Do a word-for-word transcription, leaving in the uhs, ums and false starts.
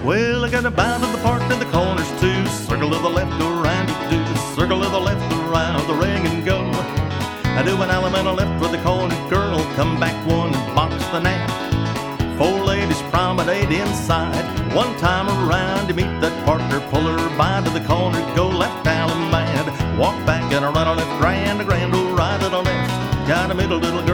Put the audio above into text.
Well, I got a bound to the park and the corners too. Circle to the left, go around to do. Circle to the left, around the ring and go. I do an element on the left with the corner girl. Come back one and box the net. Four ladies promenade inside. One time around to meet that partner. Pull her by to the corner, go left alley mad. Walk back and I run on left, grand, a grand, oh, right to the left. Got a middle little girl